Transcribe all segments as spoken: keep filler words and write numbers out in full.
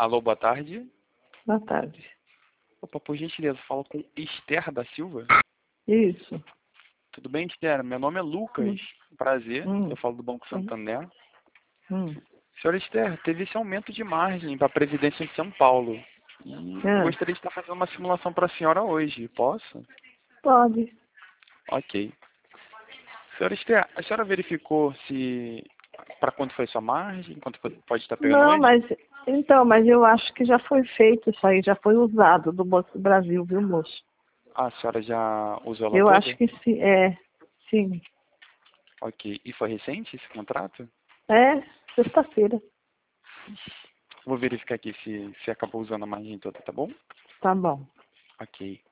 Alô, boa tarde. Boa tarde. Opa, por gentileza, falo com Esther da Silva. Isso. Tudo bem, Esther? Meu nome é Lucas. Hum. Prazer. Hum. Eu falo do Banco Santander. Hum. Senhora Esther, teve esse aumento de margem para a Previdência em São Paulo. E eu É. gostaria de estar fazendo uma simulação para a senhora hoje. Posso? Pode. Ok. Senhora Esther, a senhora verificou se para quanto foi sua margem? Quanto pode estar pegando Não, hoje? mas então, mas eu acho que já foi feito isso aí, já foi usado do Banco do Brasil, viu, moço? Ah, a senhora já usou ela Eu toda? acho que sim, é, sim. Ok. E foi recente esse contrato? É, sexta-feira. Vou verificar aqui se, se acabou usando a margem toda, tá bom? Tá bom. Ok.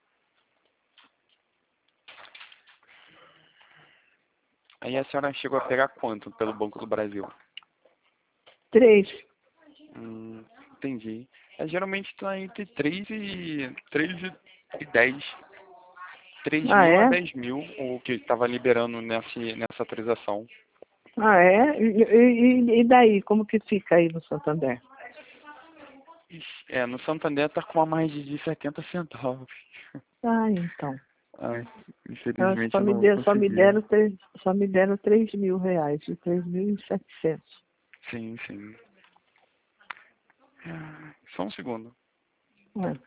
Aí a senhora chegou a pegar quanto pelo Banco do Brasil? Três. Hum, entendi. É, geralmente está entre três e três e dez. três Ah, mil a é? dez mil, o que estava liberando nessa, nessa atualização. Ah, é? E, e, e daí, como que fica aí no Santander? Ixi, É, no Santander tá com uma margem de setenta centavos. Ah, então. Ai, Ah, infelizmente só eu me, não deu, só me consegui. deram três, só me deram três mil reais, de três mil e setecentos. Sim, sim. Ah, Só um segundo. É.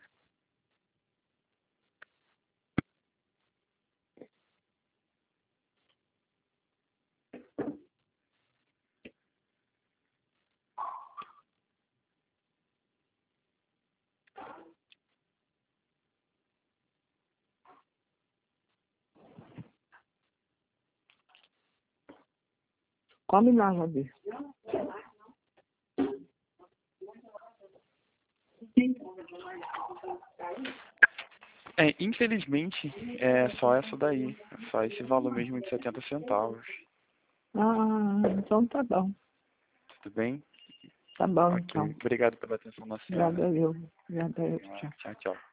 Come lá, Jadir. É, infelizmente, é só essa daí. É só esse valor mesmo de setenta centavos. Ah, então tá bom. Tudo bem? Tá bom, Ok. então. Obrigado pela atenção da senhora. Obrigada eu. Obrigada eu. Tchau. Tchau, tchau.